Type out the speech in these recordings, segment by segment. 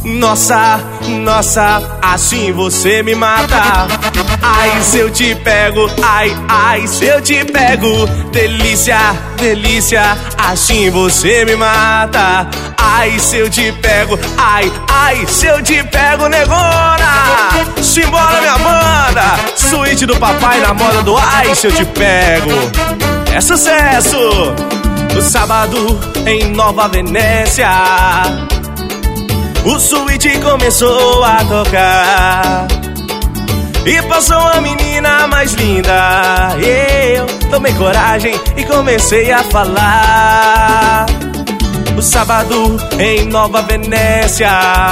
Nossa, nossa, assim você me mata. Ai, se eu te pego, ai, ai, se eu te pego. Delícia, delícia, assim você me mata. Ai, se eu te pego, ai, ai, se eu te pego, negona. Simbora, minha banda, suíte do papai na moda do ai, se eu te pego. É sucesso! No sábado, em Nova Venécia, o suíte começou a tocar e passou a menina mais linda. Eu tomei coragem e comecei a falar. No sábado, em Nova Venécia,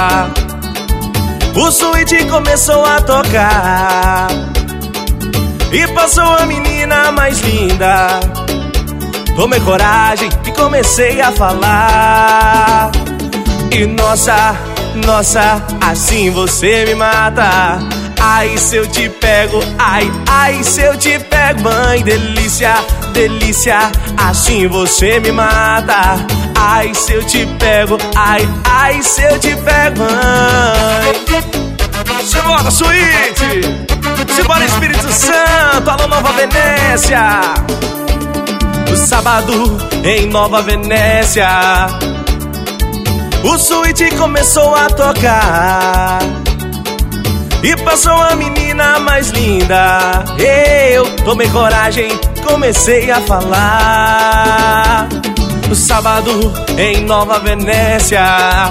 o suíte começou a tocar e passou a menina mais linda. Tomei coragem e comecei a falar. E nossa, nossa, assim você me mata. Ai, se eu te pego, ai, ai, se eu te pego. Mãe, delícia, delícia, assim você me mata. Ai, se eu te pego, ai, ai, se eu te pego, mãe. Simbora, suíte! Simbora, Espírito Santo! Alô, Nova Venécia! No sábado, em Nova Venécia, o suíte começou a tocar e passou a menina mais linda. Eu tomei coragem, comecei a falar. No sábado, em Nova Venécia,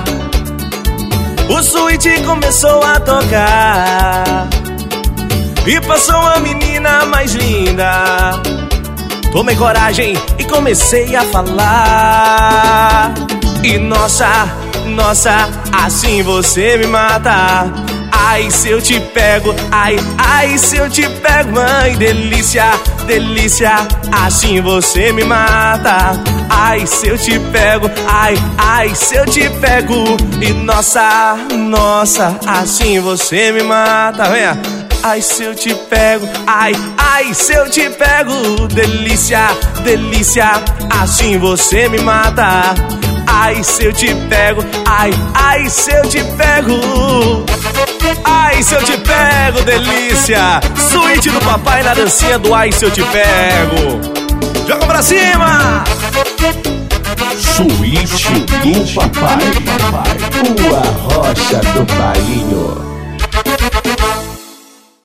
o suíte começou a tocar e passou a menina mais linda. Tomei coragem e comecei a falar. E nossa, nossa, assim você me mata. Ai, se eu te pego, ai, ai, se eu te pego. Mãe, delícia, delícia, assim você me mata. Ai, se eu te pego, ai, ai, se eu te pego. E nossa, nossa, assim você me mata. Venha. Ai, se eu te pego, ai, ai, se eu te pego. Delícia, delícia, assim você me mata. Ai, se eu te pego, ai, ai, se eu te pego. Ai, se eu te pego, delícia. Suíte do papai na dancinha do ai, se eu te pego. Joga pra cima! Suíte do papai, a rocha do painho.